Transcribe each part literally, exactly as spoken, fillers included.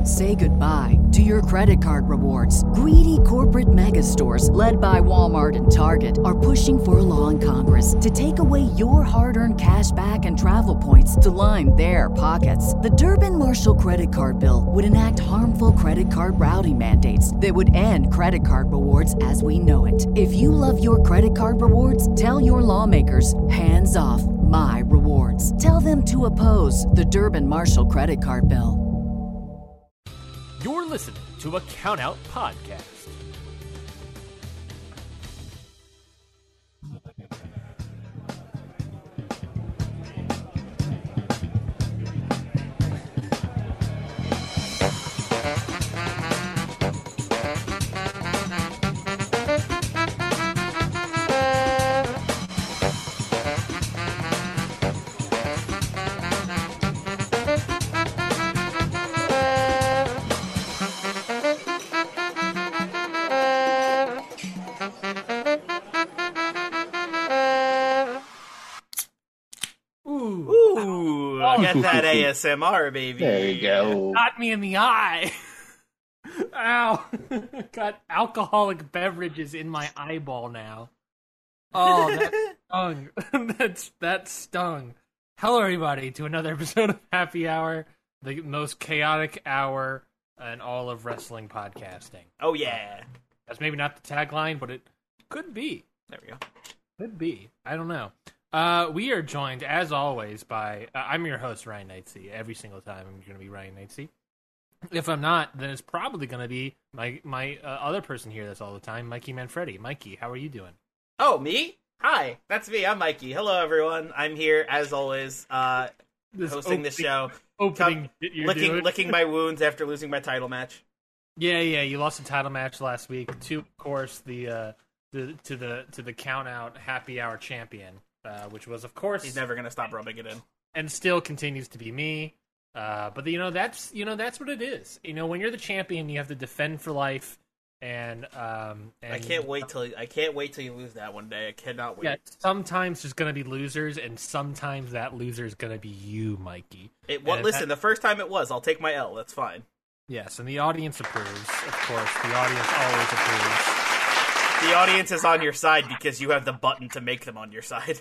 Say goodbye to your credit card rewards. Greedy corporate mega stores, led by Walmart and Target, are pushing for a law in Congress to take away your hard-earned cash back and travel points to line their pockets. The Durbin-Marshall credit card bill would enact harmful credit card routing mandates that would end credit card rewards as we know it. If you love your credit card rewards, tell your lawmakers, hands off my rewards. Tell them to oppose the Durbin-Marshall credit card bill. You're listening to a Count Out Podcast. Get that A S M R, baby. There you go. Got me in the eye. Ow. Got alcoholic beverages in my eyeball now. Oh, that stung. That's, that stung. Hello, everybody, to another episode of Happy Hour, the most chaotic hour in all of wrestling podcasting. Oh, yeah. That's maybe not the tagline, but it could be. There we go. Could be. I don't know. Uh, we are joined, as always, by... Uh, I'm your host, Ryan Knightsey. Every single time I'm going to be Ryan Knightsey. If I'm not, then it's probably going to be my my uh, other person here that's all the time, Mikey Manfredi. Mikey, how are you doing? Oh, me? Hi, that's me. I'm Mikey. Hello, everyone. I'm here, as always, uh, This hosting opening, this show. Opening Come- shit you're licking, doing. licking my wounds after losing my title match. Yeah, yeah. You lost a title match last week to, of course, the uh, the to the to the Count Out Happy Hour champion. Uh, which was, of course, He's never going to stop rubbing it in. and still continues to be me. Uh, but you know that's you know that's what it is. You know, when you're the champion, you have to defend for life. And, um, and I can't wait till I can't wait till you lose that one day. I cannot wait. Yeah, sometimes there's gonna be losers, and sometimes that loser is gonna be you, Mikey. It, well, And listen, that- the first time it was, I'll take my L. That's fine. Yes, and the audience approves. Of course, the audience always approves. The audience is on your side because you have the button to make them on your side.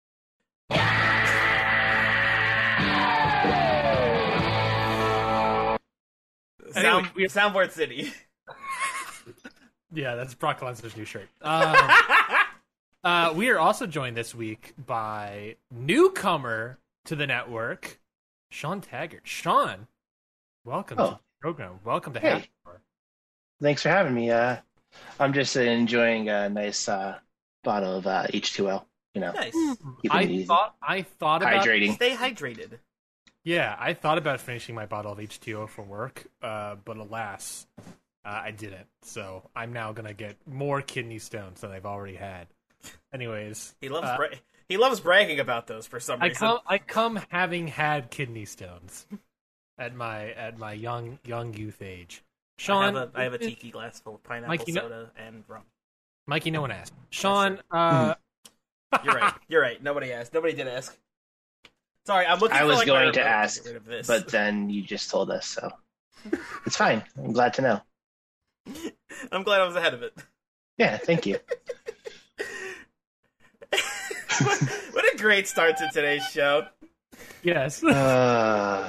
Sound, we- Soundboard City. Yeah, that's Brock Lesnar's new shirt. Um, uh, we are also joined this week by newcomer to the network, Sean Taggart. Sean, welcome Oh. to the program. Welcome to Hey. Happy Hour. Thanks for having me. Uh, I'm just uh, enjoying a nice uh, bottle of uh, H two O. You know, Nice. keeping it I easy. thought I thought about Hydrating. Stay hydrated. Yeah, I thought about finishing my bottle of H two O for work, uh, but alas, uh, I didn't. So I'm now gonna get more kidney stones than I've already had. Anyways, He loves uh, bra- he loves bragging about those for some I reason. come I come having had kidney stones at my at my young young youth age. Sean, I have a, I have a tiki glass full of pineapple Mike, you know- soda and rum. Mikey, no one asked. Sean, uh, You're right. You're right. Nobody asked. Nobody did ask. Sorry, I'm looking I for, was like, going my to remote ask, get rid of this. but then you just told us, so it's fine. I'm glad to know. I'm glad I was ahead of it. Yeah, thank you. what, what a great start to today's show. yes, Uh,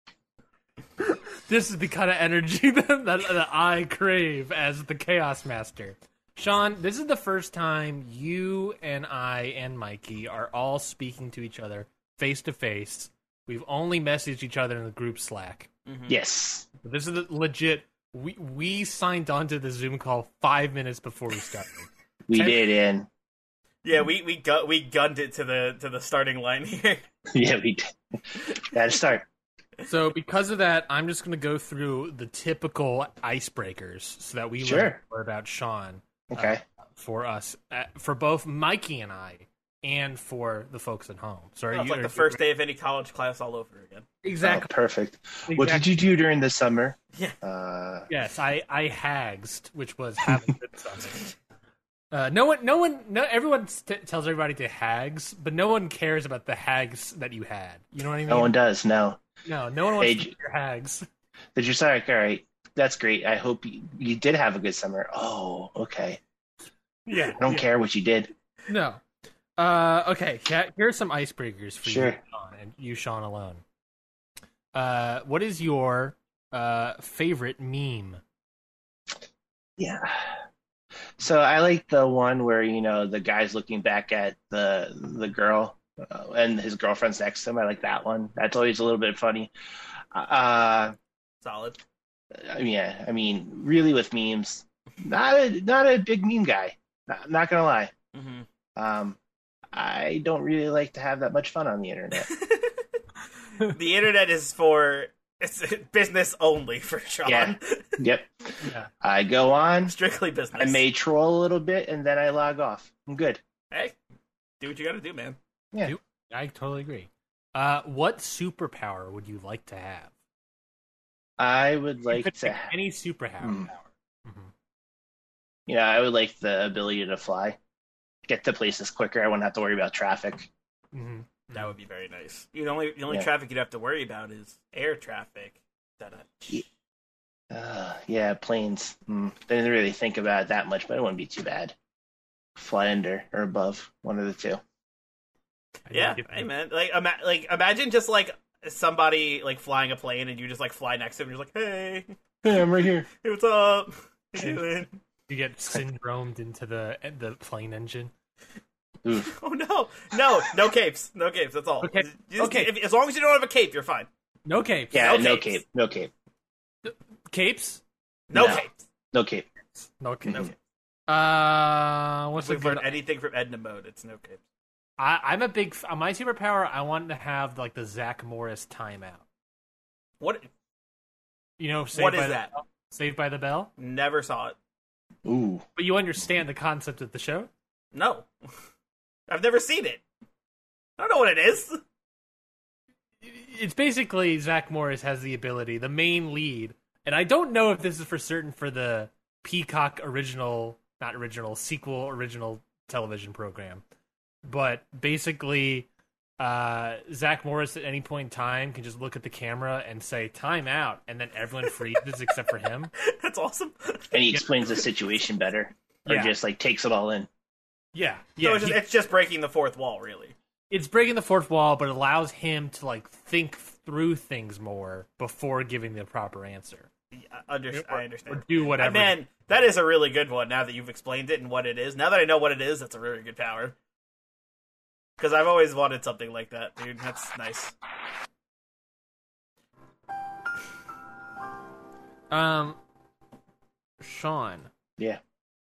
this is the kind of energy that, that, that I crave as the Chaos Master. Sean, this is the first time you and I and Mikey are all speaking to each other face to face. We've only messaged each other in the group Slack. yes. This is the legit. We we signed on to the Zoom call five minutes before we started. We Ten- did, and Yeah, we we gu- we gunned it to the to the starting line here. yeah, we did. Gotta start. So because of that, I'm just going to go through the typical icebreakers so that we Sure. learn more about Sean Okay. for us, uh, for both Mikey and I, and for the folks at home. So are Oh, it's you, like are the you- first day of any college class all over again. Exactly. Oh, perfect. What did exactly. you do during the summer? Yeah. Uh, Yes, I I hagsed, which was having good summer. Uh, no one, no one, no. Everyone st- tells everybody to hags, but no one cares about the hags that you had. You know what I mean? no one does. No. No, no one wants Hey, to J- hear your hags. They're just like, all right, that's great. I hope you, you did have a good summer. Oh, okay. Yeah. I don't yeah. care what you did. No. Uh, okay, yeah, here are some icebreakers for Sure. you, Sean, and you, Sean, alone. Uh, what is your uh, favorite meme? Yeah. So I like the one where, you know, the guy's looking back at the the girl uh, and his girlfriend's next to him. I like that one. That's always a little bit funny. Uh, Solid. I mean, yeah, I mean, really with memes, not a not a big meme guy. Not, not gonna lie. hmm Um, I don't really like to have that much fun on the internet. The internet is for it's business only for Sean. Yeah. Yep. Yeah. I go on. Strictly business. I may troll a little bit, and then I log off. I'm good. Hey, do what you gotta do, man. Yeah. Do- I totally agree. Uh, what superpower would you like to have? I would You like could to. pick ha- any superpower. Hmm. Power. Mhm. Yeah, I would like the ability to fly, get to places quicker. I wouldn't have to worry about traffic. Mhm. That would be very nice. You only the only Yeah. traffic you'd have to worry about is air traffic. Da-da. Uh, yeah, planes. Mm, didn't really think about it that much, but it wouldn't be too bad. Fly under or above, one of the two. I Yeah, think it- hey man, like ima- like imagine just like somebody like flying a plane and you just like fly next to him. And you're just like, hey, Hey, I'm right here. hey, what's up? How you doing? You get syndromed into the the plane engine. Oof. Oh no, no, no capes, no capes. That's all. Okay, You just- okay. if- as long as you don't have a cape, you're fine. No capes. Yeah, No no capes. cape. No cape. Capes? No, No. capes. No cape. No capes. No capes. Uh, what's the We've learned good? anything from Edna mode. It's no capes. I, I'm a big. f- My superpower. I want to have like the Zach Morris timeout. What? You know, Saved What by is the that? Bell? Saved by the Bell. Never saw it. Ooh. But you understand the concept of the show. No, I've never seen it. I don't know what it is. It's basically Zach Morris has the ability, the main lead, and I don't know if this is for certain for the Peacock original, not original, sequel original television program, but basically, uh, Zach Morris at any point in time can just look at the camera and say "time out," and then everyone freezes except for him. That's awesome. And he explains the situation better, or Yeah. just like takes it all in. Yeah, So yeah. it's just, he- it's just breaking the fourth wall, really. it's breaking the fourth wall, but it allows him to like think through things more before giving the proper answer. Yeah, under- Or- I Or understand. do Uh, whatever. Man, that is a really good one. Now that you've explained it and what it is, now that I know what it is, that's a really good power. Because I've always wanted something like that, dude. That's nice. Um, Sean, Yeah.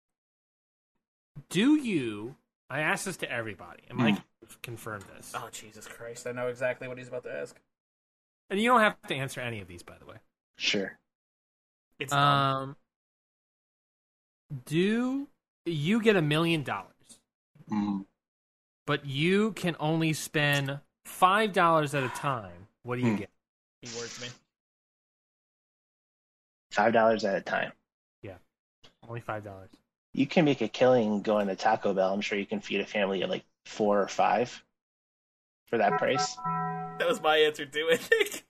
do you? I asked this to everybody, and Mike confirmed this. Oh, Jesus Christ. I know exactly what he's about to ask. And you don't have to answer any of these, by the way. Sure. It's dumb. Um, do you get a million dollars, Mm. but you can only spend five dollars at a time? What do you Hmm. get? He words me. Five dollars at a time. Only five dollars. You can make a killing going to Taco Bell. I'm sure you can feed a family of like four or five for that price. That was my answer, too, I think.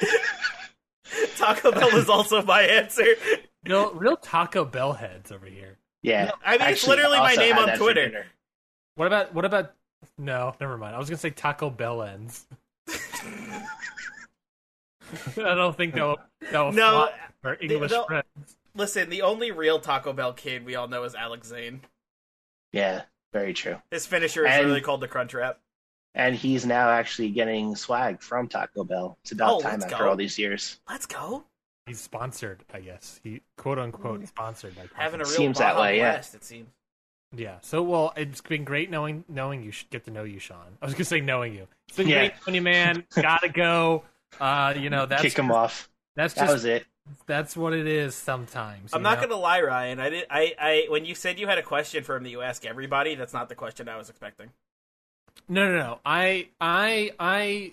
Taco Bell is also my answer. Real, real Taco Bell heads over here. Yeah. I mean, it's Actually, literally my also name had on that for Twitter. dinner. What about what about? No, never mind. I was gonna say Taco Bell ends. I don't think they'll they'll No, fly for English they'll- friends. Listen, the only real Taco Bell kid we all know is Alex Zane. Yeah, very true. His finisher is And- literally called the Crunch Wrap. And he's now actually getting swag from Taco Bell. It's about Oh, time let's after go. all these years. Let's go. He's sponsored, I guess. He quote unquote sponsored by Taco Having a Bell. real Seems that Baja way, yeah. Blast, it seems. Yeah. So well, it's been great knowing knowing you. Should get to know you, Sean. I was gonna say knowing you. It's been Yeah. great knowing you, man. Gotta go. Uh, you know that's Kick him off. that's That just was it. that's what it is sometimes. I'm you not know? gonna lie, Ryan. I did. I, I. When you said you had a question for him that you ask everybody, that's not the question I was expecting. No, no, no. I, I, I,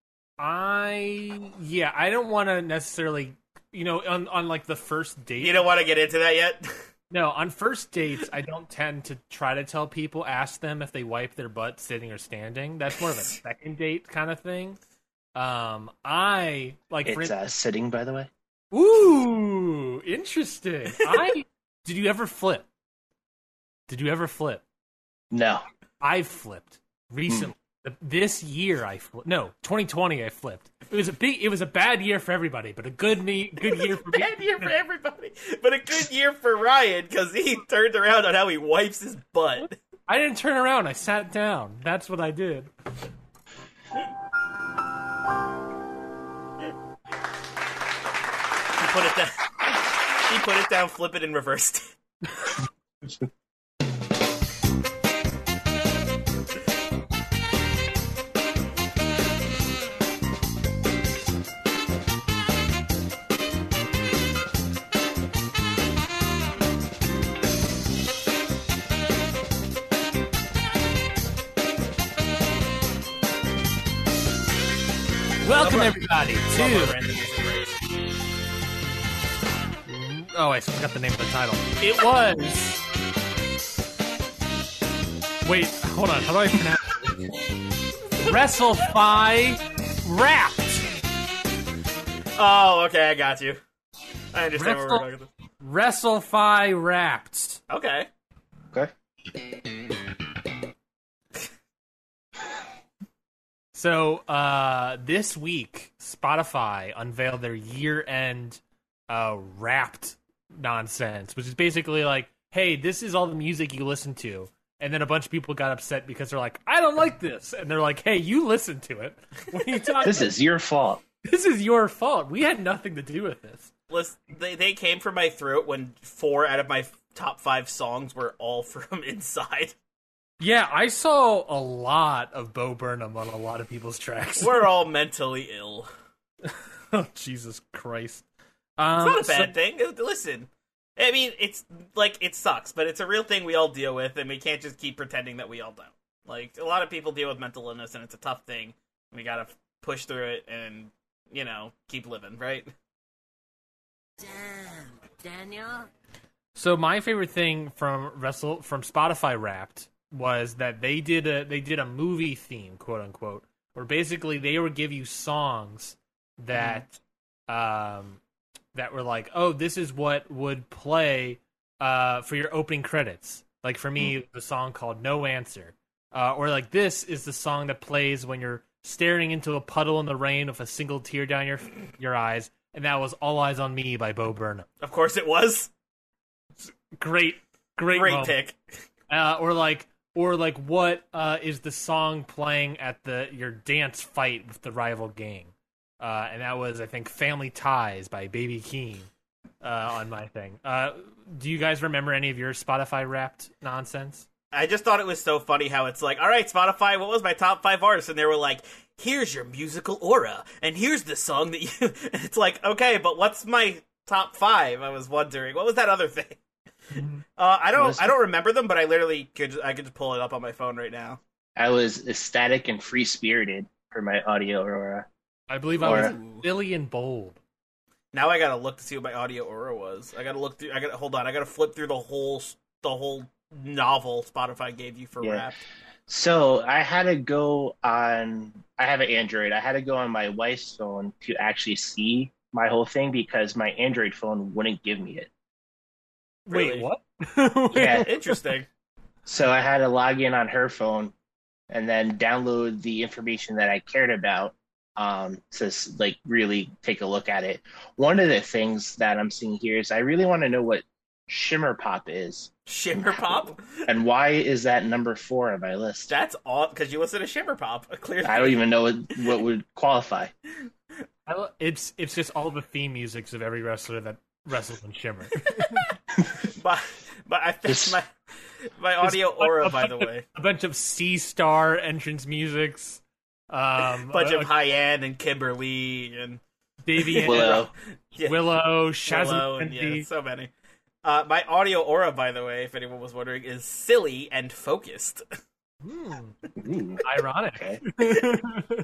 I. Yeah, I don't want to necessarily, you know, on on like the first date. You don't want to get into that yet. No, on first dates, I don't tend to try to tell people, ask them if they wipe their butt sitting or standing. That's more of a second date kind of thing. Um, I like. for It's uh, sitting, by the way. Ooh, interesting. I did you ever flip? Did you ever flip? No. I flipped recently. Mm. This year I flipped. No, twenty twenty I flipped. It was a big. It was a bad year for everybody, but a good me, good year for bad me. year for everybody, but a good year for Ryan because he turned around on how he wipes his butt. I didn't turn around. I sat down. That's what I did. He put it down. He put it down, flip it, and reversed it. Welcome everybody to. Oh, I forgot the name of the title. It was. Wait, hold on. How do I pronounce it? WrestleFi Wrapped. Oh, okay, I got you. I understand Wrestle, what we're talking about. WrestleFi Wrapped. Okay. Okay. So, uh, this week, Spotify unveiled their year-end uh, Wrapped nonsense, which is basically like, hey, this is all the music you listen to. And then a bunch of people got upset because they're like, I don't like this. And they're like, hey, you listen to it. What are you talking This about? is your fault. This is your fault. We had nothing to do with this. Listen, they, they came from my throat when four out of my top five songs were all from Inside. Yeah, I saw a lot of Bo Burnham on a lot of people's tracks. We're all mentally ill. Oh, Jesus Christ. It's Um, not a bad so- thing. Listen, I mean, it's like, it sucks, but it's a real thing we all deal with, and we can't just keep pretending that we all don't. Like, a lot of people deal with mental illness, and it's a tough thing. We gotta push through it and, you know, keep living, right? Damn, Daniel. So my favorite thing from Wrestle from Spotify Wrapped was that they did a they did a movie theme, quote unquote, where basically they would give you songs that mm. um that were like, oh, this is what would play uh for your opening credits. Like for me, mm. the song called No Answer. Uh, or like this is the song that plays when you're staring into a puddle in the rain with a single tear down your your eyes, and that was All Eyes on Me by Bo Burnham. Of course it was. Great, great, Great moment. pick. Uh, or like, or like, what uh, is the song playing at the your dance fight with the rival gang? Uh, and that was, I think, Family Ties by Baby Keem uh, on my thing. Uh, do you guys remember any of your Spotify Wrapped nonsense? I just thought it was so funny how it's like, all right, Spotify, what was my top five artists? And they were like, here's your musical aura, and here's the song that you... And it's like, okay, but what's my top five? I was wondering. What was that other thing? Uh, I don't I don't remember them, but I literally could I could just pull it up on my phone right now. I was ecstatic and free-spirited for my audio aura. I believe I Aura. was silly and bold. Now I gotta look to see what my audio aura was. I gotta look through. I gotta hold on. I gotta flip through the whole the whole novel Spotify gave you for Yeah. Wrapped. So I had to go on. I have an Android. I had to go on my wife's phone to actually see my whole thing because my Android phone wouldn't give me it. Really? Wait, what? Yeah. Interesting. So I had to log in on her phone and then download the information that I cared about um, to like really take a look at it. One of the things that I'm seeing here is I really want to know what Shimmer Pop is. Shimmer Pop? And why is that number four on my list? That's odd because you listen to Shimmer Pop. Clearly, I don't even know what, what would qualify. I lo- it's it's just all the theme musics of every wrestler that wrestles in Shimmer. but but I think This- my my audio It's a- aura, a by the bunch of- way, a bunch of C Star entrance musics. Um, bunch uh, of Hyann and Kimberly and Davey and Willow. yeah, Willow, Shazam, Willow and yeah, so many. Uh, my audio aura, by the way, if anyone was wondering, is silly and focused. Hmm, Ooh, ironic. okay.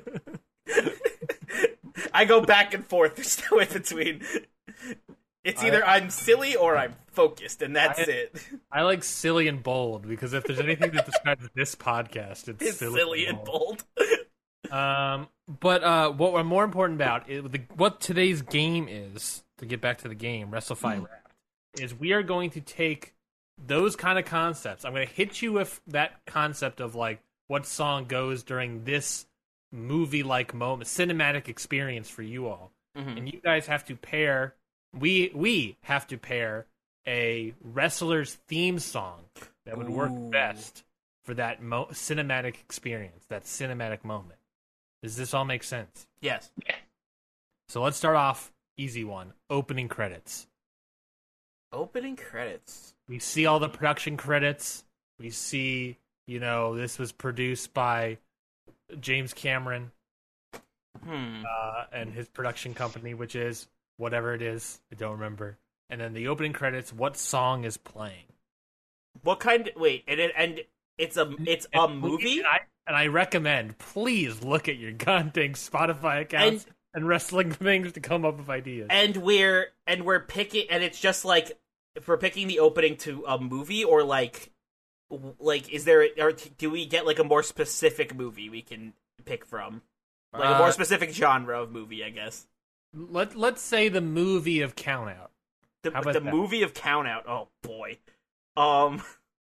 I go back and forth. There's no in between. It's either I, am silly or I'm focused, and that's I- it. I like silly and bold because if there's anything that describes this podcast, it's, It's silly, silly and bold. Um, but uh, what we're more important about is the, what today's game is. to get back to the game, WrestleFi mm. Wrapped, is we are going to take those kind of concepts. I'm going to hit you with that concept of like what song goes during this movie-like moment, cinematic experience for you all, mm-hmm. and you guys have to pair. We we have to pair a wrestler's theme song that would Ooh. work best for that mo- cinematic experience, that cinematic moment. Does this all make sense? Yes. Yeah. So let's start off easy one. Opening credits. Opening credits. We see all the production credits. We see, you know, this was produced by James Cameron hmm. uh, and his production company, which is whatever it is. I don't remember. And then the opening credits, what song is playing? What kind of, wait, and it, and it's a it's a and, movie? And I, and I recommend, please look at your goddamn Spotify accounts and, and wrestling things to come up with ideas. And we're and we're picking, and it's just like if we're picking the opening to a movie, or like like is there, or do we get like a more specific movie we can pick from, like uh, a more specific genre of movie, I guess. Let Let's say the movie of Count Out. The, the movie of Count Out. Oh boy. Um.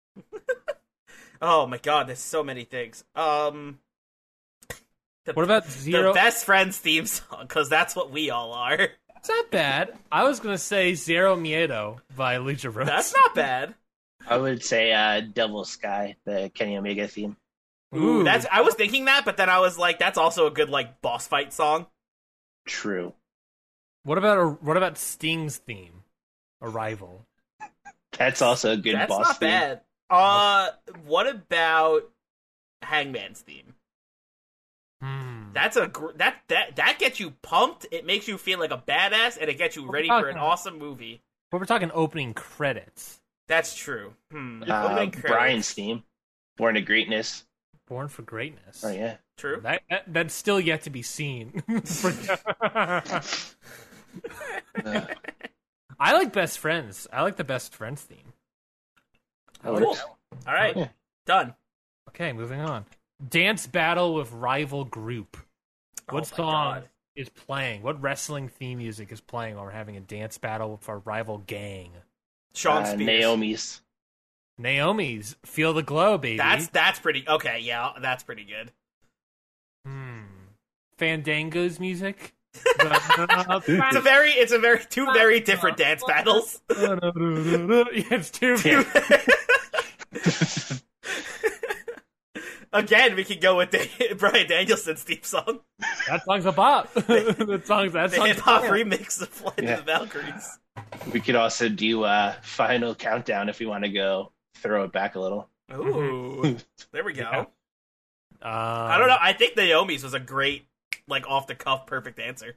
Oh my god, there's so many things. Um. The, what about Zero? The Best Friends theme song, because that's what we all are. That's not bad. I was gonna say Zero Miedo by Lucha Bros. That's not bad. I would say uh, Devil Sky, the Kenny Omega theme. Ooh, that's. I was thinking that, but then I was like, that's also a good like boss fight song. True. What about a, what about Sting's theme? Arrival. That's also a good that's boss not theme. Bad. Uh, what about Hangman's theme? Hmm. That's a gr- that that that gets you pumped. It makes you feel like a badass, and it gets you ready for an awesome movie. But we're talking opening credits. That's true. Hmm. Uh, Brian's theme, Born to Greatness. Born for Greatness. Oh yeah, true. That, that that's still yet to be seen. uh. I like Best Friends. I like the Best Friends theme. Cool. All right, yeah. Done. Okay, moving on. Dance battle with rival group. What oh song God. is playing? What wrestling theme music is playing while we're having a dance battle with our rival gang? Sean uh, Spears. Naomi's. Naomi's Feel the Glow, baby. That's that's pretty okay. Yeah, that's pretty good. Hmm. Fandango's music. It's a very, it's a very two very different dance battles. It's two. Again, we could go with the, Bryan Danielson's theme song. That song's a bop. that song's that the song's hip hop fire. remix of Flight Yeah. of the Valkyries. We could also do uh, Final Countdown if we want to go throw it back a little. Ooh, there we go. Yeah. Um, I don't know. I think Naomi's was a great, like off the cuff, perfect answer.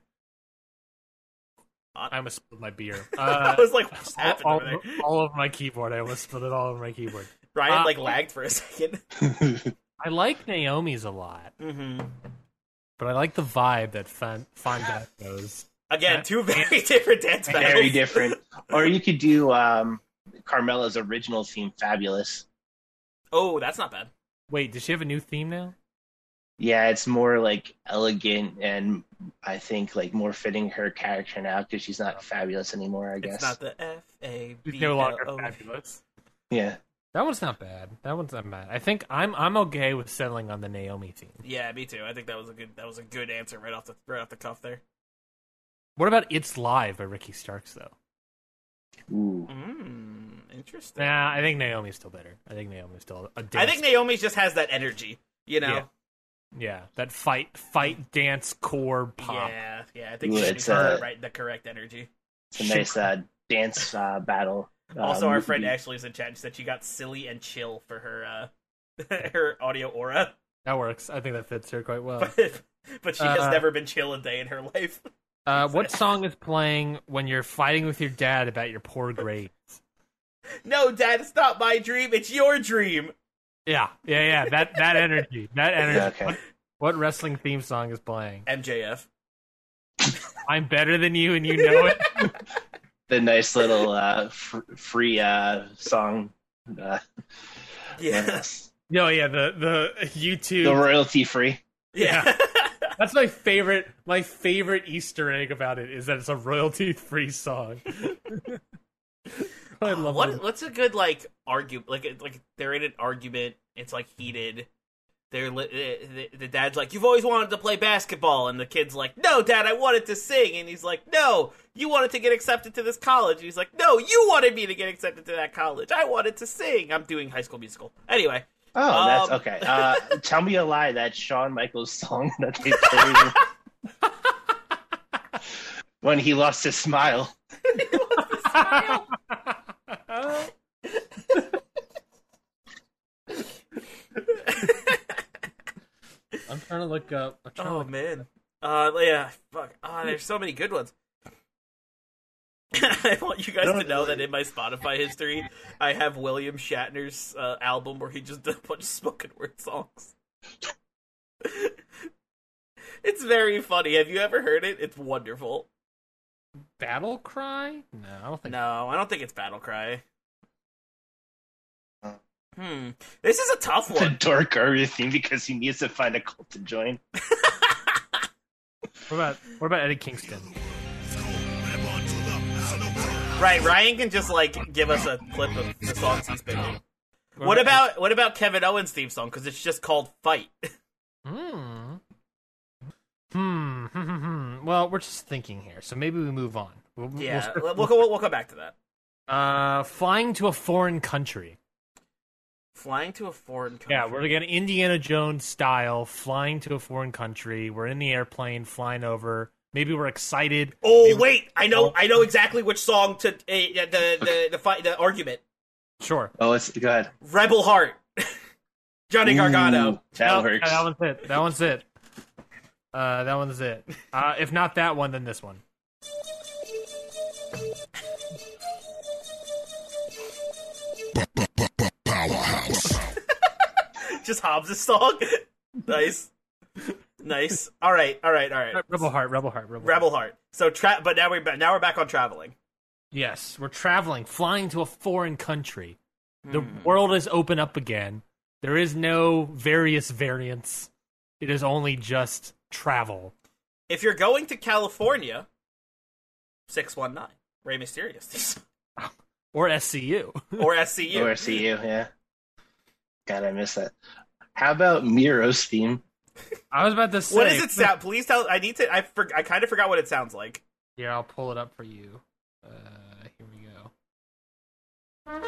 I almost spilled my beer. I Uh, was like, what's happened all, over there? all over my keyboard. I almost spilled it all over my keyboard. Ryan uh, like lagged for a second. I like Naomi's a lot, Mm-hmm. but I like the vibe that Fan- Fandango's. Again, two very different dance battles. Very different. Or you could do um, Carmella's original theme, Fabulous. Oh, that's not bad. Wait, does she have a new theme now? Yeah, it's more like elegant and I think like more fitting her character now because she's not fabulous anymore, I guess. It's not the F A B L O. She's no longer fabulous. Yeah. That one's not bad. That one's not bad. I think I'm I'm okay with settling on the Naomi theme. Yeah, me too. I think that was a good that was a good answer right off the right off the cuff there. What about It's Live by Ricky Starks though? Ooh. Mm, interesting. Nah, I think Naomi's still better. I think Naomi's still a dance. I think Naomi just has that energy, you know. Yeah. Yeah, that fight, fight, dance, core, pop. Yeah, yeah. I think Ooh, she's it's, got uh, the right the correct energy. It's a nice uh, dance uh, battle. Also, um, our friend Ashley's in chat. She said she got silly and chill for her uh, her audio aura, That works. I think that fits her quite well. but, but she has Uh, never been chill a day in her life. Uh, what song is playing when you're fighting with your dad about your poor grades? No, Dad, it's not my dream. It's your dream. Yeah, yeah, yeah. That that energy. That energy. Okay. What, what wrestling theme song is playing? M J F. I'm better than you, and you know it. The nice little uh, fr- free uh, song. Uh, Yeah. No, yeah. The the YouTube. the royalty free. Yeah. That's my favorite. My favorite Easter egg about it is that it's a royalty-free song. I love what it. what's a good like argue like like they're in an argument, it's like heated. They're li- the, the dad's like, "You've always wanted to play basketball," and the kid's like, "No, Dad, I wanted to sing." And he's like, "No, you wanted to get accepted to this college." And he's like, "No, you wanted me to get accepted to that college. I wanted to sing." I'm doing High School Musical. Anyway. Oh, that's um, okay. Uh, Tell Me a Lie. That's Shawn Michaels' song that they played when he lost his smile. I'm trying to look up. I'm trying to Oh look man. Uh, yeah. Fuck. Ah, there's so many good ones. I want you guys to know that in my Spotify history, I have William Shatner's uh, album where he just did a bunch of spoken word songs. It's very funny. Have you ever heard it? It's wonderful. Battle Cry? No, I don't think. No, I don't think it's Battle Cry. Hmm. This is a tough The one. dork Arya theme because he needs to find a cult to join. What about what about Eddie Kingston? Right, Ryan can just like give us a clip of the songs he's been in. What about what about Kevin Owens' theme song? Because it's just called Fight. Hmm. Hmm. Hmm. Hmm. Hmm. Well, we're just thinking here, so maybe we move on. We'll, Yeah, we'll, we'll, we'll, we'll come back to that. uh, flying to a foreign country. Flying to a foreign country. Yeah, we're getting Indiana Jones style, flying to a foreign country. We're in the airplane, flying over. Maybe we're excited. Oh Maybe wait, I know, I know exactly which song to uh, the the the fight the argument. Sure. Oh, it's good. Rebel Heart, Johnny Gargano. Ooh, that No, works. That one's it. That one's it. Uh, that one's it. Uh, if not that one, then this one. Just Hobbs' song. Nice, nice. All right, all right, all right. Rebel Heart. Rebel Heart. Rebel. Rebel Heart. So, tra- but now we're ba- now we're back on traveling. Yes, we're traveling, flying to a foreign country. The Hmm. world is open up again. There is no various variants. It is only just travel. If you're going to California, six one nine, Rey Mysterio, Or S C U. or S C U. Or see you, yeah. God, I miss that. How about Miro's theme? I was about to say. What does it sound? Please tell. I need to. I for, I kind of forgot what it sounds like. Yeah, I'll pull it up for you. Uh, here we go.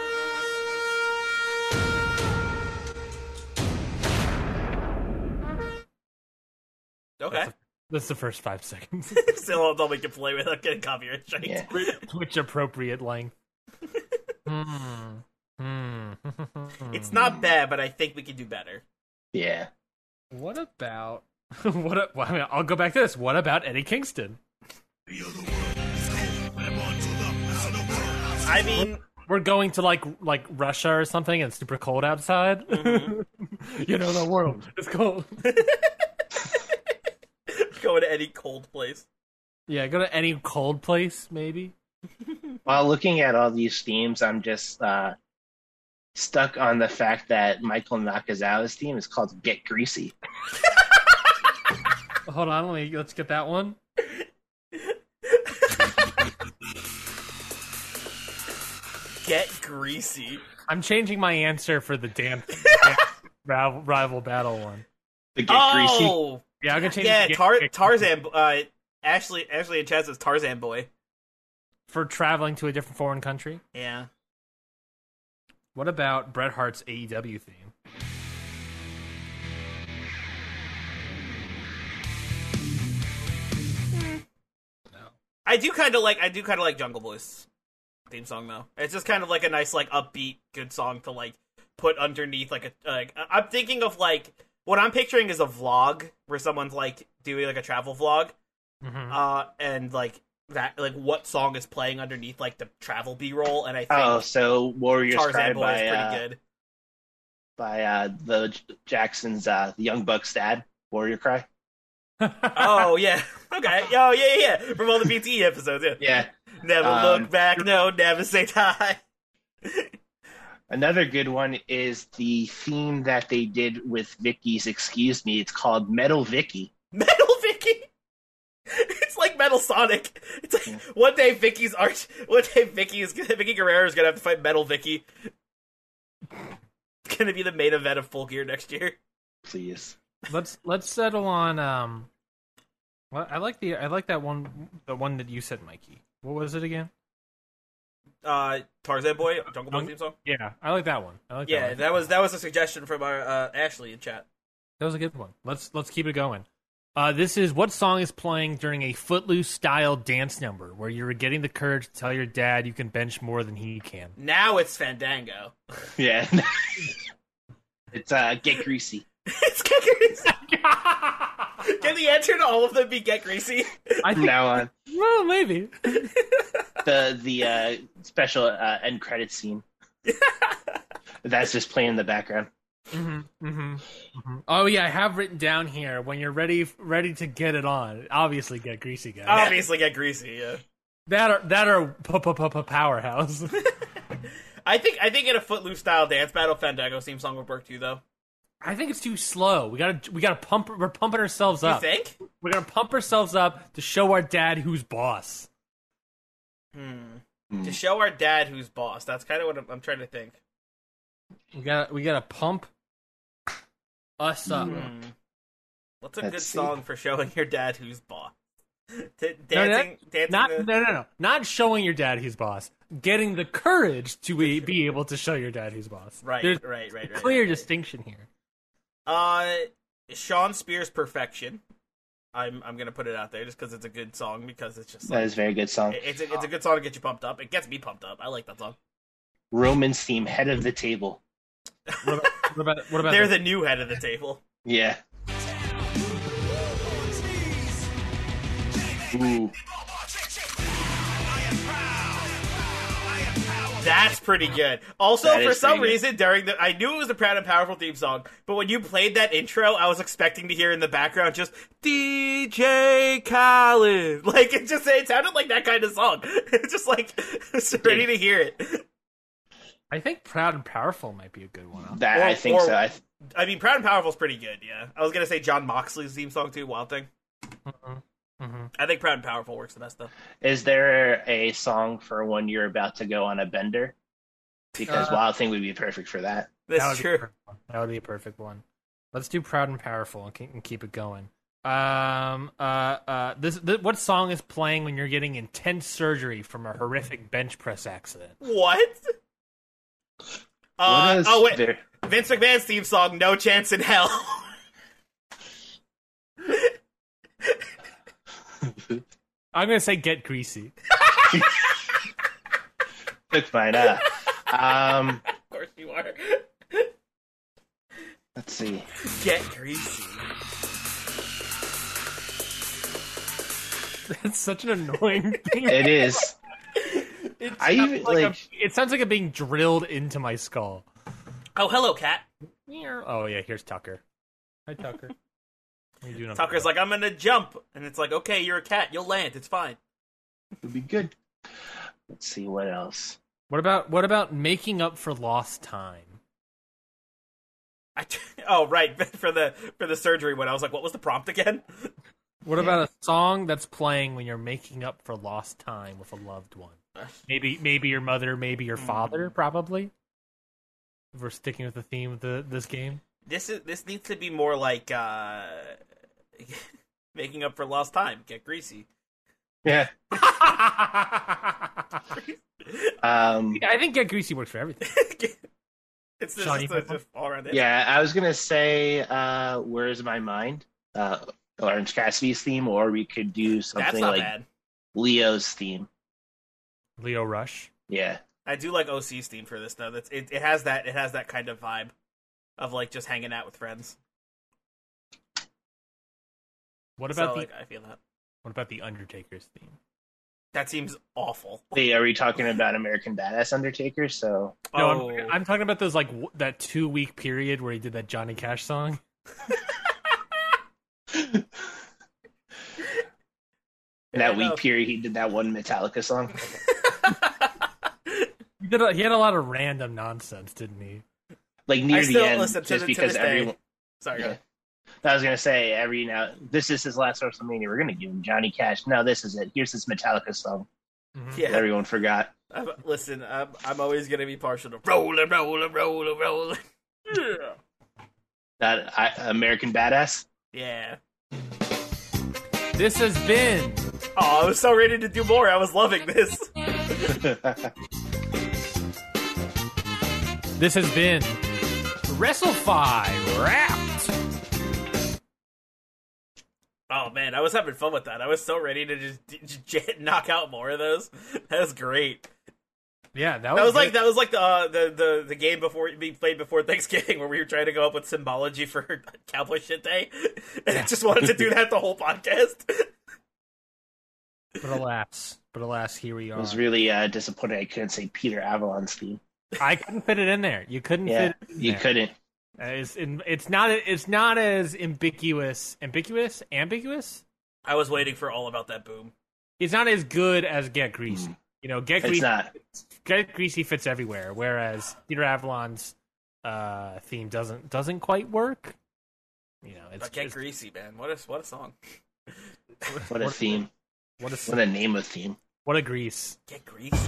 Okay. That's the first five seconds. Still don't make it play without getting copyright strikes. Yeah. Which appropriate length? Hmm. Hmm. It's not bad, but I think we can do better. Yeah. What about what? A, well, I mean, I'll go back to this. What about Eddie Kingston? I mean, We're going to like like Russia or something, and it's super cold outside. Mm-hmm. You know the world. It's cold. go to any cold place. Yeah, go to any cold place, maybe. While looking at all these themes, I'm just uh, stuck on the fact that Michael Nakazawa's theme is called Get Greasy. Hold on, let me let's get that one. Get Greasy. I'm changing my answer for the dance rival, rival battle one. The Get Greasy. Oh, Yeah, I'm gonna change. yeah, it to Tar- get- Tarzan. Uh, Ashley, Ashley and Chaz is Tarzan boy. for traveling to a different foreign country. Yeah. What about Bret Hart's A E W theme? No. I do kind of like. I do kind of like Jungle Boy's theme song though. It's just kind of like a nice, like upbeat, good song to like put underneath like a. Like I'm thinking of like what I'm picturing is a vlog where someone's like doing like a travel vlog, Mm-hmm. uh, and like that, like what song is playing underneath like the travel B-roll, and I think Oh, so Warriors Cry Tarzan Boy by is pretty uh, good. by uh, the J- Jacksons, uh, the Young Bucks dad, Warrior Cry. Oh yeah, okay, oh yeah, yeah, yeah. From all the B T E episodes, yeah. Yeah. Never Um, look back, no, never say die. Another good one is the theme that they did with Vicky's Excuse Me. It's called Metal Vicky. Metal Vicky. It's like Metal Sonic. It's like one day Vicky's arch. One day Vicky is gonna, Vicky Guerrero is gonna have to fight Metal Vicky. It's gonna be the main event of Full Gear next year. Please. Let's let's settle on. Um, well, I like the I like that one. The one that you said, Mikey. What was it again? Uh, Tarzan Boy, Jungle Boy Um, theme song. Yeah, I like that one. I like Yeah, that, one. that was that was a suggestion from our uh, Ashley in chat. That was a good one. Let's let's keep it going. Uh, this is what song is playing during a Footloose style dance number where you're getting the courage to tell your dad you can bench more than he can. Now it's Fandango. Yeah. It's uh, Get Greasy. It's Get Greasy. Can the answer to all of them be Get Greasy? I From think, now on, well, maybe. the the uh, special uh, end credit scene. That's just playing in the background. Mm-hmm, mm-hmm, mm-hmm. Oh yeah, I have written down here when you're ready ready to get it on. Obviously, Get Greasy, guys. Obviously, Get Greasy. Yeah. That are that are p- p- p- p- powerhouse. I think I think in a Footloose style dance battle, Fandango theme song would work too, though. I think it's too slow. We gotta we gotta pump. We're pumping ourselves You up. think? We're gonna pump ourselves up to show our dad who's boss. Hmm. Hmm. To show our dad who's boss. That's kind of what I'm, I'm trying to think. We gotta we gotta pump us up. Hmm. What's a Let's good see. song for showing your dad who's boss? T- No, no, dancing, dancing. Not the- no no no. Not showing your dad who's boss. Getting the courage to be, be able to show your dad who's boss. Right, There's right, right, a right. clear right. distinction here. Uh, Sean Spears' Perfection. I'm I'm gonna put it out there just because it's a good song because it's just That like is a very good song. it's a it's a good song to get you pumped up. It gets me pumped up. I like that song. Roman's theme, Head of the Table. What about what about, what about They're the, the new head of the table. Yeah. Ooh. That's pretty good. Also, That for is some pretty good. reason, during the I knew it was the Proud and Powerful theme song, but when you played that intro, I was expecting to hear in the background just D J Khaled. Like it just it sounded like that kind of song. It's just like it's ready to hear it. I think Proud and Powerful might be a good one. Huh? That Or- I think or- so. I, I mean, Proud and Powerful is pretty good. Yeah, I was gonna say John Moxley's theme song too. Wild Thing. Mm-hmm. Mm-hmm. I think Proud and Powerful works the best though. is there a song for when you're about to go on a bender? Because Uh, Wild Thing would be perfect for that. That That's would be a true. perfect one. That would be a perfect one. Let's do Proud and Powerful and keep, and keep it going. Um. Uh. Uh. This, this. What song is playing when you're getting intense surgery from a horrific bench press accident? What? Uh, What is oh wait, there? Vince McMahon's theme song, "No Chance in Hell." I'm gonna say Get Greasy. Took mine up. Um, Of course you are. let's see. Get Greasy. That's such an annoying thing. It is. It I sounds even, like, a- like- it sounds like it being drilled into my skull. Oh, hello, Cat. Oh yeah, here's Tucker. Hi Tucker. What are you doing up Tucker's there? like, I'm gonna jump, and it's like, okay, you're a cat, you'll land, it's fine. Would be good. Let's see what else. What about what about making up for lost time? I t- oh, right, for the for the surgery one, I was like, what was the prompt again? What about a song that's playing when you're making up for lost time with a loved one? Maybe maybe your mother, maybe your father, probably. If we're sticking with the theme of the this game. This is this needs to be more like uh making up for lost time. Get Greasy. Yeah. Um, I think Get Greasy works for everything. It's just, Sean, you just, have just all around it. yeah, I was gonna say, uh, "Where's My Mind?" Uh, Orange Cassidy's theme, or we could do That's something not like bad. Leo's theme. Leo Rush. Yeah. I do like O C's theme for this though. That's it, it has that it has that kind of vibe of like just hanging out with friends. What about so, the like I feel that. what about the Undertaker's theme? That seems awful. Wait, are we talking about American Badass Undertaker? So No, oh. I'm, I'm talking about those like w- that two week period where he did that Johnny Cash song. in that I week know. period, he did that one Metallica song. He did. A, he had a lot of random nonsense, didn't he? Like near I the still end, listen to just the- to because this day. everyone. Sorry. go Yeah. ahead. I was gonna say every now this is his last WrestleMania. We're gonna give him Johnny Cash. No, this is it. Here's his Metallica song. Mm-hmm. Yeah. That everyone forgot. I'm, listen, I'm, I'm always gonna be partial to rolling, rolling, rolling, rolling. Yeah. That I, American Badass. Yeah. This has been. Oh, I was so ready to do more. I was loving this. This has been WrestleFi Wrapped. Oh man, I was having fun with that. I was so ready to just, just j- knock out more of those. That was great. Yeah, that was, That was good. like that was like the, uh, the the the game before we played before Thanksgiving where we were trying to come up with symbology for Cowboy Shit Day, and I just wanted to do that the whole podcast. But alas, but alas, here we I are. was really uh, disappointed I couldn't say Peter Avalon's theme. I couldn't fit it in there. You couldn't Yeah, fit it in you there. couldn't. Uh, It's, in, it's not. It's not as ambiguous. Ambiguous. Ambiguous. I was waiting for all about that boom. It's not as good as Get Greasy. Mm. You know, Get It's Greasy. not. Get Greasy fits everywhere, whereas Peter Avalon's uh, theme doesn't doesn't quite work. You know, it's But Get just, Greasy, man. What a what a song. What a theme. What a What a name of theme. what a grease. Get Greasy.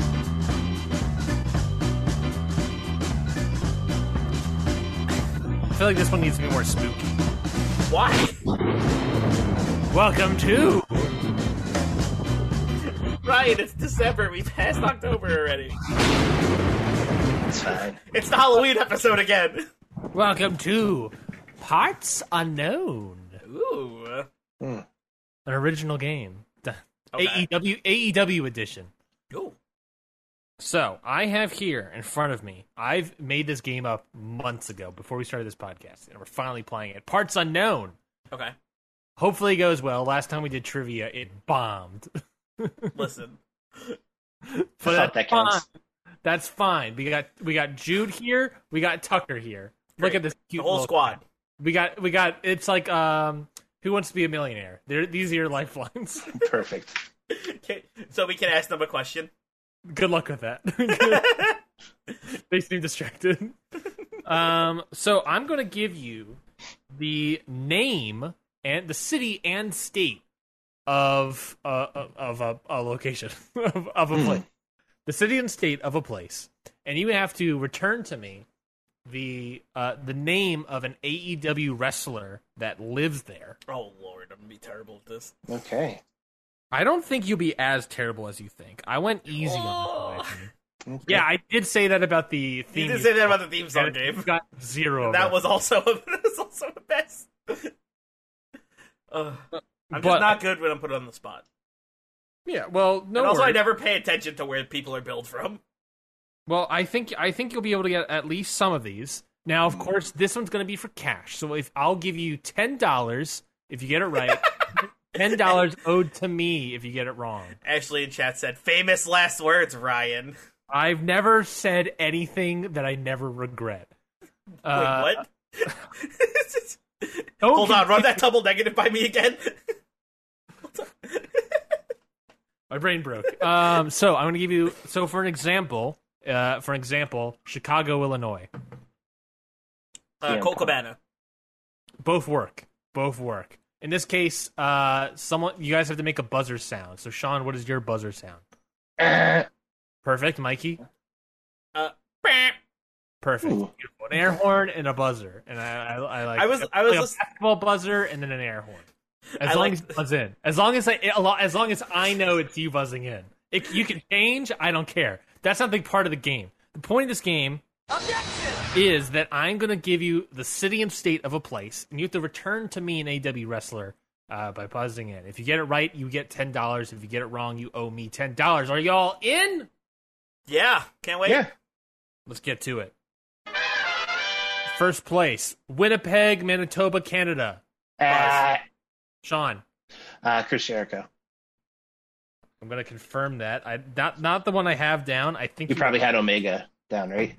I feel like this one needs to be more spooky. Why? Welcome to Ryan, it's December. We passed October already. It's fine. It's the Halloween episode again. Welcome to Parts Unknown, Ooh. Hmm. an original game, the Okay. A E W A E W edition. Ooh. So I have here in front of me. I've made this game up months ago before we started this podcast, and we're finally playing it. Parts Unknown. Okay. Hopefully it goes well. Last time we did trivia, it bombed. Listen. But I thought that's that counts. fine. That's fine. We got we got Jude here. We got Tucker here. Look Great. at this The cute whole little squad. guy. We got we got. It's like um, Who Wants to Be a Millionaire? They're, these are your lifelines. Perfect. Okay, so we can ask them a question. Good luck with that. They seem distracted. Um, so I'm going to give you the name and the city and state of uh, of a, a location of, of a place. The city and state of a place, and you have to return to me the uh, the name of an A E W wrestler that lives there. Oh lord, I'm gonna be terrible at this. Okay. I don't think you'll be as terrible as you think. I went easy on Oh. it. Okay. Yeah, I did say that about the theme. You did say that about the theme song, and Dave. you got zero. of That it. was also that was also the best. Ugh. I'm But- just not good when I'm put on the spot. yeah. Well, no. and also, I worries. never pay attention to where people are billed from. Well, I think I think you'll be able to get at least some of these. Now, Hmm. of course, this one's going to be for cash. So if I'll give you ten dollars if you get it right, ten dollars owed to me if you get it wrong. Ashley in chat said, "Famous last words, Ryan." I've never said anything that I never regret. Uh, Wait, what? don't Hold on, con- run that double negative by me again. My brain broke. Um, so I'm going to give you. So for an example, uh, for example, Chicago, Illinois. Uh, Yeah. Colt Cabana. Both work. Both work. In this case, uh, someone you guys have to make a buzzer sound. So Sean, what is your buzzer sound? Uh, Perfect, Mikey. Uh, Perfect. Ooh. Beautiful. An air horn and a buzzer, and I, I, I like. I was- I was like a listen- basketball buzzer and then an air horn. As I long like- as it buzz in, as long as I, a lo- as long as I know it's you buzzing in. It, you can change. I don't care. That's not a big part of the game. The point of this game is that I'm going to give you the city and state of a place, and you have to return to me an A E W wrestler uh, by buzzing in. If you get it right, you get ten dollars. If you get it wrong, you owe me ten dollars. Are y'all in? Yeah, can't wait. yeah. Let's get to it. First place, Winnipeg, Manitoba, Canada. Uh, Sean, uh, Chris Jericho. I'm going to confirm that. I not not the one I have down. I think You probably had Omega down, right?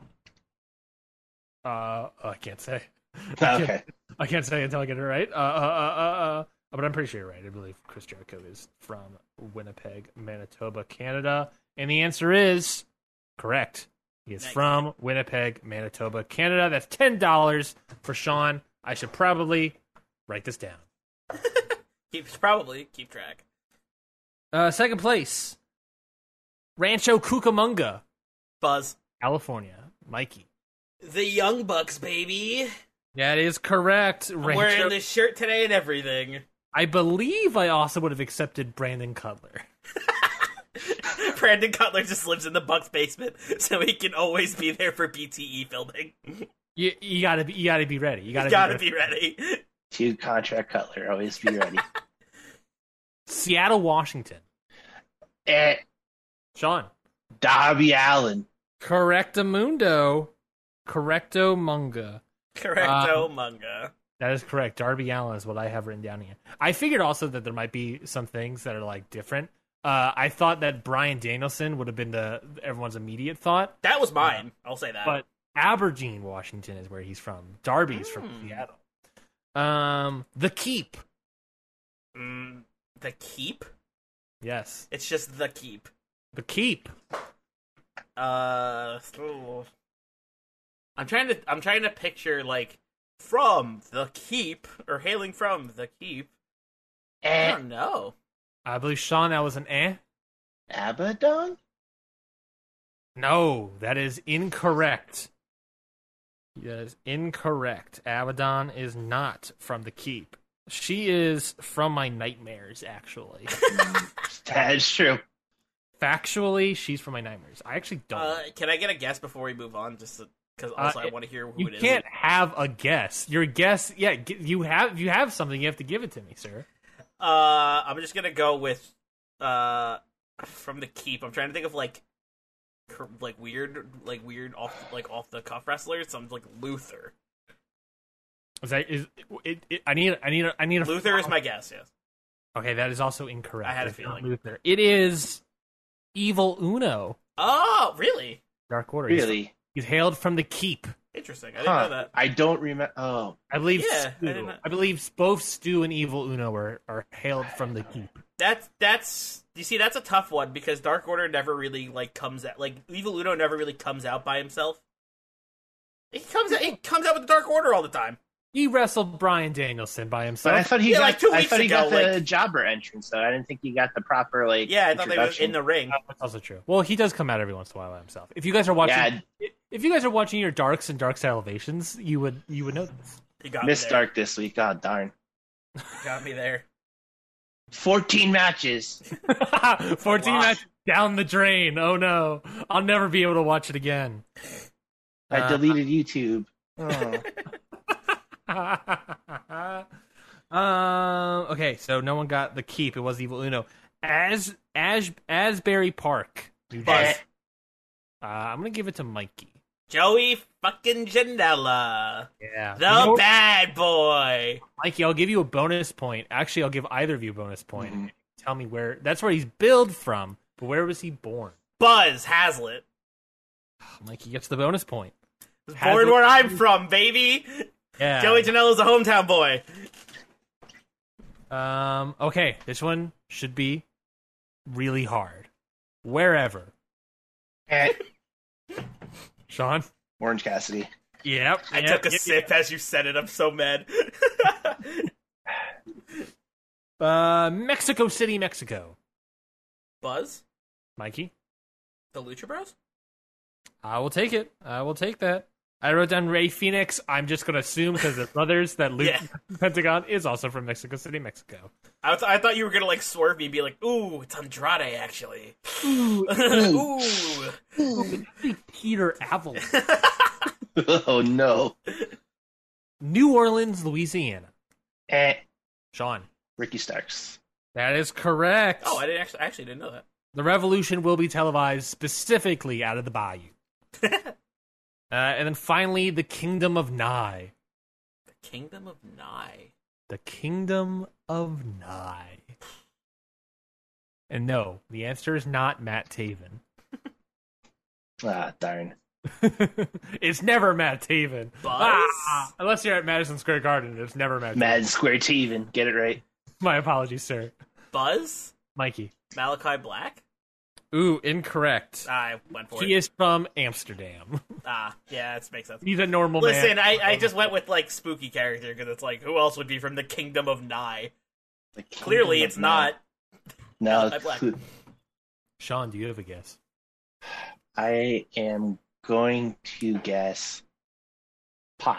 Uh, oh, I can't say. Oh, okay. I can't say until I get it right. Uh, uh, uh, uh, uh, but I'm pretty sure you're right. I believe Chris Jericho is from Winnipeg, Manitoba, Canada, and the answer is correct. He is Nice. from Winnipeg, Manitoba, Canada. That's ten dollars for Sean. I should probably Write this down. Keep probably keep track. Uh, second place, Rancho Cucamonga, Buzz. California. Mikey. The Young Bucks, baby. That is correct. I'm Rancho... wearing this shirt today and everything. I believe I also would have accepted Brandon Cutler. Brandon Cutler just lives in the Bucks basement, so he can always be there for B T E filming. You, you gotta be, you gotta be ready. You gotta, You gotta be ready. be ready. Two contract Cutler, always be ready. Seattle, Washington. Eh, Sean. Darby Allin. Correctamundo. Correcto Munga. Correcto Um, manga. That is correct. Darby Allin is what I have written down here. I figured also that there might be some things that are like different. Uh, I thought that Bryan Danielson would have been the everyone's immediate thought, That was mine. I'll say that. but Aberdeen, Washington is where he's from. Darby's from Hmm. Seattle. Um, The Keep. Mm, the Keep? Yes, It's just the Keep. The Keep. Uh, ooh. I'm trying to. I'm trying to picture like from the Keep or hailing from the Keep. I Eh, don't know. I believe Sean, that was an eh. Abaddon? No, that is incorrect. That is incorrect. Abaddon is not from The Keep. She is from my nightmares, actually. That is true. Factually, she's from my nightmares. I actually don't. Uh, can I get a guess before we move on? Just because also Uh, I want to hear who you it is. can't have a guess. Your guess, yeah, g- you have. If you have something, you have to give it to me, sir. Uh, I'm just gonna go with uh from the Keep. I'm trying to think of like cur- like weird, like weird off like off the cuff wrestlers. So I'm like Luther. Is that is it? it I need. I need. A, I need a. Luther is my guess. Yes. Okay, that is also incorrect. I had a It's not feeling. Luther. It is Evil Uno. Oh, really? Dark Order. He's- Really? He's, hailed from The Keep. Interesting. I didn't know Huh. that. I don't remember. Oh, I believe. Yeah, I Stu, didn't know- I believe both Stu and Evil Uno are, are hailed from The Keep. That's that's you see that's a tough one because Dark Order never really like comes out like Evil Uno never really comes out by himself. He comes out he comes out with the Dark Order all the time. He wrestled Bryan Danielson by himself. but I thought he Yeah, got. like two I weeks thought he ago, got the like- jobber entrance, though. I didn't think he got the proper like. Yeah, I thought they were introduction. in the ring. That's also true. Well, he does come out every once in a while by himself. If you guys are watching, Yeah, if you guys are watching your Darks and Dark Side Elevations, you would you would know this. He got Miss me there. Dark this week. God darn. He got me there. Fourteen matches. Fourteen lot. matches down the drain. Oh no, I'll never be able to watch it again. I Uh, deleted YouTube. Oh. um. Okay, so no one got The Keep. It was Evil Uno. As As Asbury Park. New Buzz. Jersey. Uh, I'm gonna give it to Mikey. Joey fucking Janela. Yeah. The You know- bad boy. Mikey, I'll give you a bonus point. Actually, I'll give either of you a bonus point. Mhm. Tell me where. That's where he's billed from. But where was he born? Buzz Hazlitt. Mikey gets the bonus point. Was Hazlitt- born where I'm from, baby. Yeah. Joey Janela's a hometown boy. Um. Okay, this one should be really hard. Wherever. Eh, Sean. Orange Cassidy. Yep. I yep, took a yep, sip as you said it. I'm so mad. yep. Uh, Mexico City, Mexico. Buzz? Mikey. The Lucha Bros? I will take it. I will take that. I wrote down Ray Phoenix. I'm just gonna assume because they're brothers that Luke Yeah. Pentagon is also from Mexico City, Mexico. I, th- I thought you were gonna like swerve me and be like, "Ooh, it's Andrade, actually." Ooh, Ooh. Peter Avalon. Oh no. New Orleans, Louisiana. Eh, Sean. Ricky Starks. That is correct. Oh, I didn't actually. I actually didn't know that. The Revolution will be televised specifically out of the Bayou. uh, and then finally, the Kingdom of Nye. The Kingdom of Nye. The Kingdom of Nye. And no, the answer is not Matt Taven. Ah, darn. It's never Matt Taven. Buzz? Ah, unless you're at Madison Square Garden, it's never Matt Taven. Mad Square Teven. Get it right. My apologies, sir. Buzz? Mikey. Malachi Black? Ooh, incorrect. I went for He it. is from Amsterdam. Ah, yeah, that makes sense. He's a normal Listen, man. I, I just went with like spooky character because it's like who else would be from the Kingdom of Nye? The Clearly, Kingdom it's of not. No, Black Black. Sean, do you have a guess? I am going to guess Pac.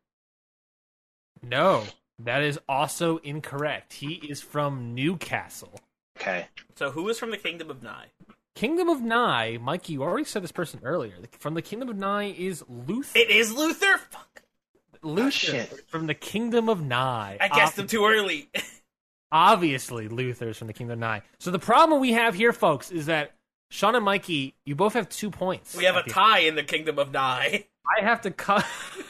No, that is also incorrect. He is from Newcastle. Okay. So who is from the Kingdom of Nye? Kingdom of Nye, Mikey, you already said this person earlier. From the Kingdom of Nye is Luther. It is Luther. Fuck. Luther shit. from the Kingdom of Nye. I guessed him too early. Obviously, Luther's from the Kingdom of Nye. So the problem we have here, folks, is that Sean and Mikey, you both have two points. We have a at the- tie in the Kingdom of Nye. I have to cut.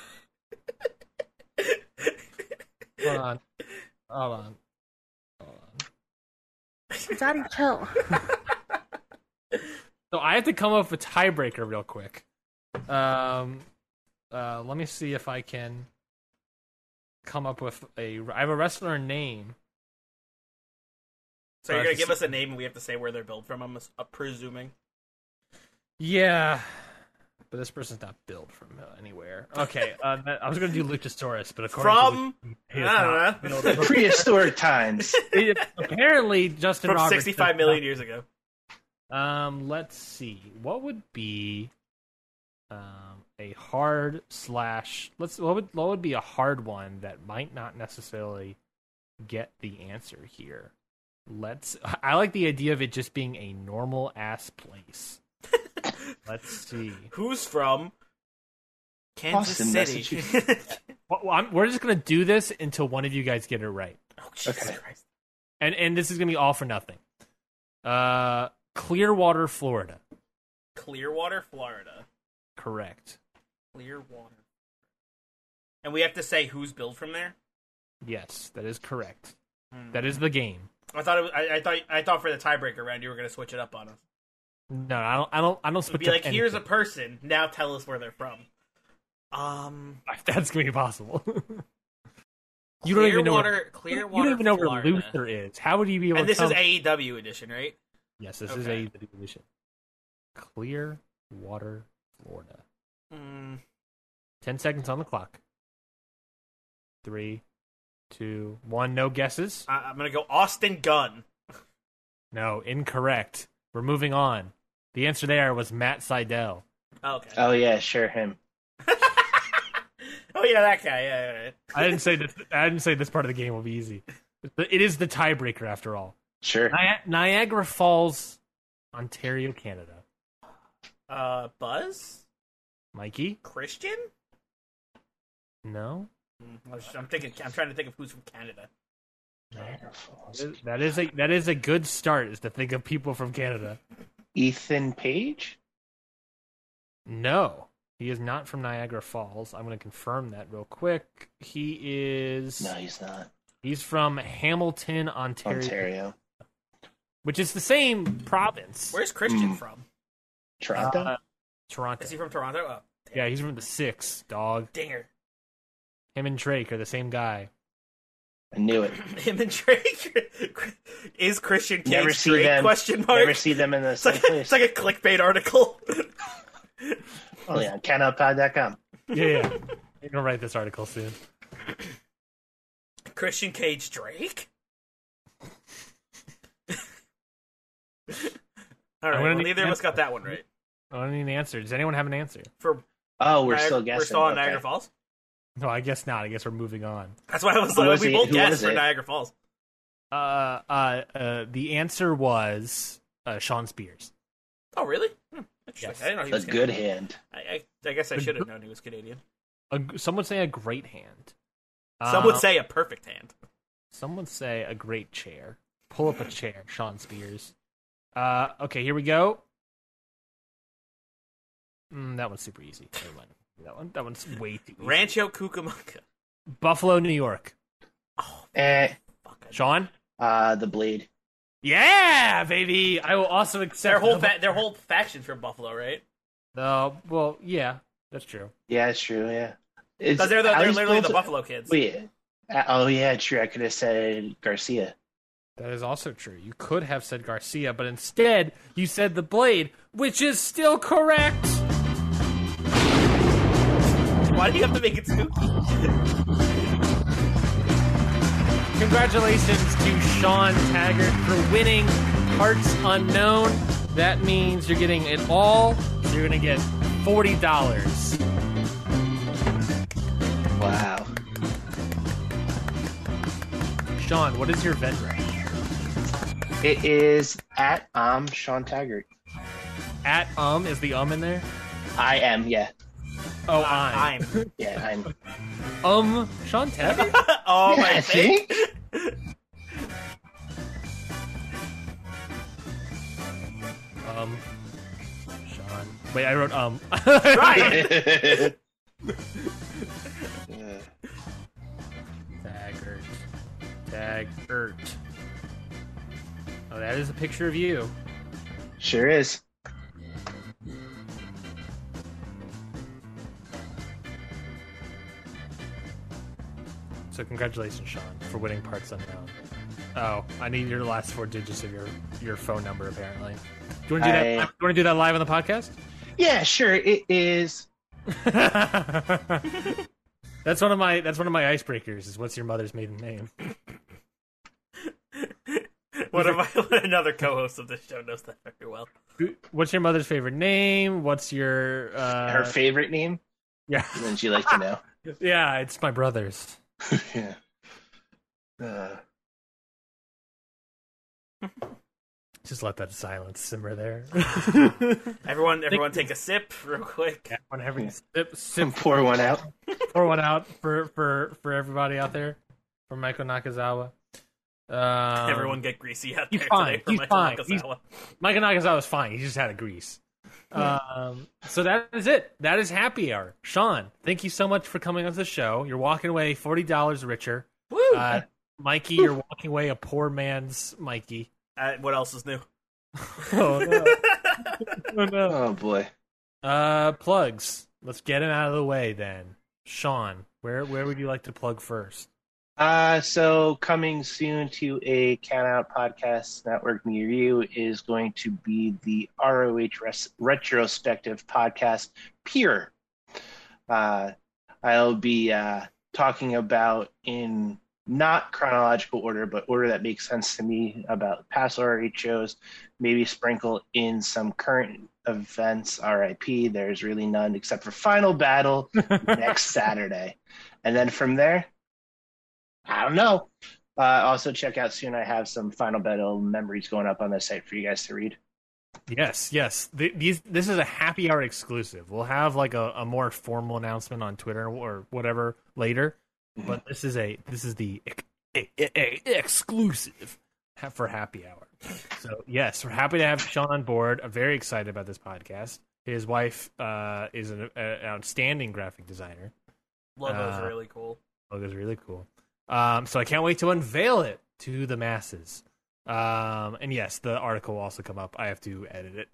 Hold on. Hold on. Hold on. Daddy, chill. So I have to come up with a tiebreaker real quick. Um, uh, let me see if I can come up with a. I have a wrestler name. So you're Uh, gonna just- give us a name and we have to say where they're built from. I'm ass- uh, presuming. Yeah, but this person's not built from uh, anywhere. Okay, uh, that- I was gonna do Luchasaurus, but according From to Wiki, he is I not. don't know. Prehistoric times. It- apparently Justin From Roberts sixty-five does million years ago. not- Um, let's see. What would be um a hard slash? Let's what would what would be a hard one that might not necessarily get the answer here? Let's. I like the idea of it just being a normal ass place. Let's see. Who's from Kansas Boston, City? Massachusetts. Well, well, I'm, we're just gonna do this until one of you guys get it right, Oh, Jesus Okay. Christ. and and this is gonna be all for nothing. Uh, Clearwater, Florida. Clearwater, Florida. Correct. Clearwater. And we have to say who's built from there? Yes, that is correct. Hmm. That is the game. I thought it was, I, I thought I thought for the tiebreaker round you were gonna switch it up on us. No, I don't. I don't. I don't It'd switch be up like, here's a anything. person. Now tell us where they're from. Um, That's gonna be possible. You don't even know. Where, Clearwater, you Clearwater, don't even know Florida. where Luther is. How would you be able And to this tell? is A E W edition, right? Yes, this is Okay. A E W edition. Clearwater, Florida. Mm, Ten seconds on the clock. Three, two, one. No guesses. I, I'm gonna go Austin Gunn. No, incorrect. We're moving on. The answer there was Matt Seidel. Okay. Oh yeah, sure him. Oh yeah, that guy. Yeah, yeah, yeah. I didn't say this. I didn't say this part of the game will be easy. It is the tiebreaker after all. Sure. Ni- Niagara Falls, Ontario, Canada. Uh, Buzz Mikey? Christian. No. Mm, I was- I'm thinking. I'm trying to think of who's from Canada. Niagara Falls. That is a that is a good start. Is to think of people from Canada. Ethan Page. No, he is not from Niagara Falls. I'm going to confirm that real quick. He is. No, he's not. He's from Hamilton, Ontario, Ontario. which is the same province. Where's Christian Mm. from? Toronto. Uh, Toronto. Is he from Toronto? Oh, damn. Yeah, he's from the Six. Dog. Dinger. Him and Drake are the same guy. I knew it. Him and Drake. Is Christian Cage Never see Drake? them. Question mark. Never see them in the It's same like, place. it's like a clickbait article. Only on canopod dot com. Yeah, yeah. You're gonna write this article soon. Christian Cage Drake. All right, gonna well, need neither of an us got that one right. I don't need an answer. Does anyone have an answer? For Oh, we're Niagara- still guessing. We're still on Okay. Niagara Falls. No, I guess not. I guess we're moving on. That's why I was Who like, was we it? both Who guessed was for it? Niagara Falls. Uh, uh, uh, the answer was uh, Sean Spears. Oh, really? Hmm, interesting. Yes. I didn't know he A was good Canadian. hand. I, I, I guess I A should have good- known he was Canadian. A, some would say a great hand. Some would Um, say a perfect hand. Some would say a great chair. Pull up a chair, Sean Spears. Uh, okay, here we go. Mm, that one's super easy. Never mind. That one, that one's way too easy. Rancho Cucamonga. Buffalo, New York. Eh. Fuck. I- Sean? Uh, the Blade. Yeah, baby. I will also accept Their whole the- fa- their whole faction's from Buffalo, right? Uh, well, yeah, that's true. Yeah, it's true. Yeah. It's, Because they're the, how they're you literally the spell it? Buffalo kids. Wait. Uh, oh yeah, true. I could have said Garcia. That is also true. You could have said Garcia, but instead you said the Blade, which is still correct. Why do you have to make it spooky? Congratulations to Sean Taggart for winning Parts Unknown. That means you're getting it all. So you're going to get forty dollars. Wow. Sean, what is your Venmo? It is at um Sean Taggart. At um, is the um in there? I am, yeah. Oh, I'm. I'm. Yeah, I'm. Um, Sean Taggart? Oh, Yeah, my see? thing. Um, Sean. Wait, I wrote um. Right. Yeah. Taggart. Taggart. Oh, that is a picture of you. Sure is. So congratulations, Sean, for winning Parts Unknown. Oh, I need your last four digits of your, your phone number, apparently. Do you want to do that? I- Do you want to do that live on the podcast? Yeah, sure. It is. That's one of my that's one of my icebreakers. Is what's your mother's maiden name? One of my another co-host of this show knows that very well. What's your mother's favorite name? What's your uh, Her favorite name? yeah And then she like to know. yeah? It's my brother's. Yeah. Uh, Just let that silence simmer there. Everyone, everyone, take a sip real quick. Everyone having sip, sip, pour one out. pour one out for, for, for everybody out there. For Michael Nakazawa. Um, Everyone get greasy out he's there fine. today for He's Michael fine. Nakazawa. Michael Nakazawa's fine. He just had a grease. Um, so that is it. That is happy hour. Sean, thank you so much for coming on the show. You're walking away forty dollars richer. Woo! Uh, Mikey, you're walking away a poor man's Mikey. Uh, what else is new? Oh no. Oh no. Oh boy. Uh, plugs. Let's get him out of the way then. Sean, where where would you like to plug first? Uh, so coming soon to a Count Out Podcast Network near you is going to be the R O H res- retrospective podcast, Pure. Uh, I'll be uh, talking about in not chronological order, but order that makes sense to me about past R O H shows, maybe sprinkle in some current events, R I P. There's really none except for Final Battle next Saturday. And then from there, I don't know. Uh, also, check out soon. I have some Final Battle memories going up on the site for you guys to read. Yes, yes. Th- these this is a happy hour exclusive. We'll have like a, a more formal announcement on Twitter or whatever later. Mm-hmm. But this is a this is the ex- a, a, a exclusive ha- for happy hour. So yes, we're happy to have Sean on board. I'm very excited about this podcast. His wife uh, is an, a, an outstanding graphic designer. Logos Uh, are really cool. Logo's really cool. Um, so I can't wait to unveil it to the masses. Um, and yes, the article will also come up. I have to edit it.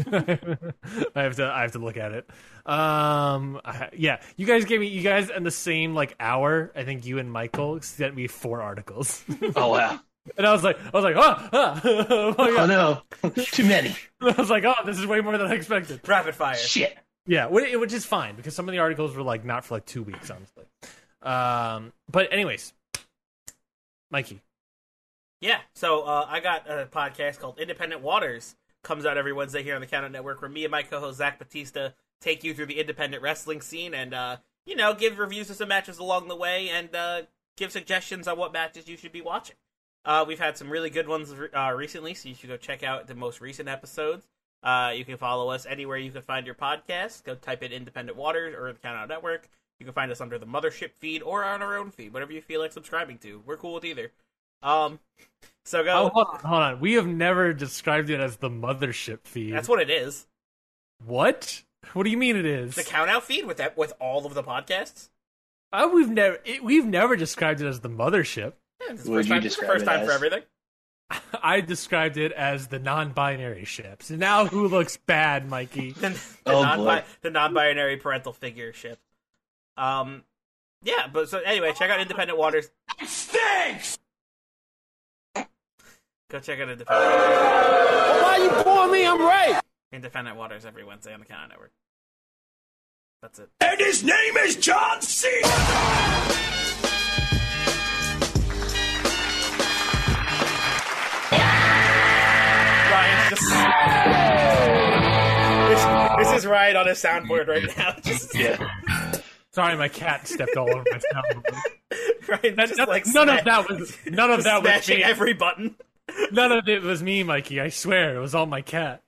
I have to. I have to look at it. Um, I, yeah, you guys gave me. You guys in the same like hour. I think you and Michael sent me four articles. Oh, wow. And I was like, I was like, oh, ah, oh my Oh, god. no. Too many. I was like, oh, this is way more than I expected. Rapid fire. Shit. Yeah, whi- which is fine because some of the articles were like not for like two weeks, honestly. Um, but anyways, Mikey. Yeah, so uh, I got a podcast called Independent Waters. Comes out every Wednesday here on the Count Out Network, where me and my co-host Zach Batista take you through the independent wrestling scene and, uh, you know, give reviews of some matches along the way and uh, give suggestions on what matches you should be watching. Uh, we've had some really good ones uh, recently, so you should go check out the most recent episodes. Uh, you can follow us anywhere you can find your podcast. Go type in Independent Waters or the Count Out Network. You can find us under the Mothership feed or on our own feed, whatever you feel like subscribing to. We're cool with either. Um, so go. Oh, hold on, hold on. We have never described it as the mothership feed. That's what it is. What? What do you mean it is? The Count Out feed with that with all of the podcasts. Uh, we've never it, we've never described it as the mothership. Yeah, it's the What would first you time, it's the describe first it time for as? everything. I described it as the non-binary ships. Now who looks bad, Mikey? The, the, Oh, non-bi- boy. the non-binary parental figure ship. Um, yeah, but so anyway, check out Independent Waters. Go check out Independent Waters. Well, why you pulling me? I'm right. Independent Waters every Wednesday on the Count Out Network. That's it. And his name is John Cena. Ryan just. this, this is Ryan on his soundboard right now. Just Yeah. Sorry, my cat stepped all over my soundboard. Ryan That- just that- like none sma- of that was none of that was smashing me. every button. None of it was me, Mikey. I swear, it was all my cat.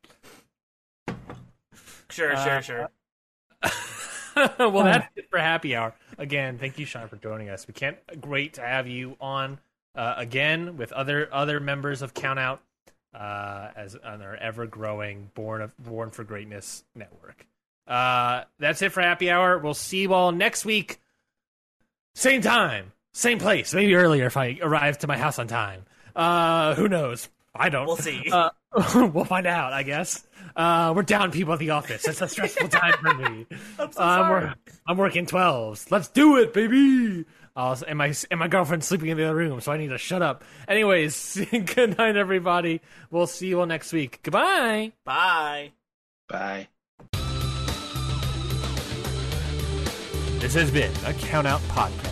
Sure, Uh, sure, sure. Well, that's it for happy hour. Again, thank you, Sean, for joining us. We can't. Great to have you on uh, again with other other members of Count Out uh, as on our ever growing Born of Born for Greatness network. Uh, that's it for happy hour. We'll see you all next week. Same time, same place. Maybe earlier if I arrive to my house on time. Uh, who knows? I don't. We'll see. Uh, we'll find out, I guess. Uh, we're down people at the office. It's a stressful time for me. I'm so Uh, I'm, sorry. wor- I'm working twelves. Let's do it, baby. Uh, and my and my girlfriend's sleeping in the other room, so I need to shut up. Anyways, good night, everybody. We'll see you all next week. Goodbye. Bye. Bye. This has been a Count Out podcast.